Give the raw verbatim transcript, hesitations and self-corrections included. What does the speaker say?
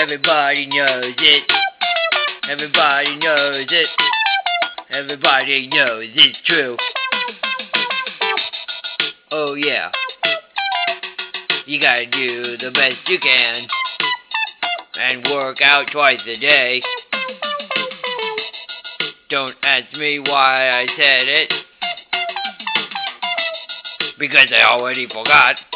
Everybody knows it. Everybody knows it. Everybody knows it's true. Oh yeah. You gotta do the best you can and work out twice a day. Don't ask me why I said it, because I already forgot.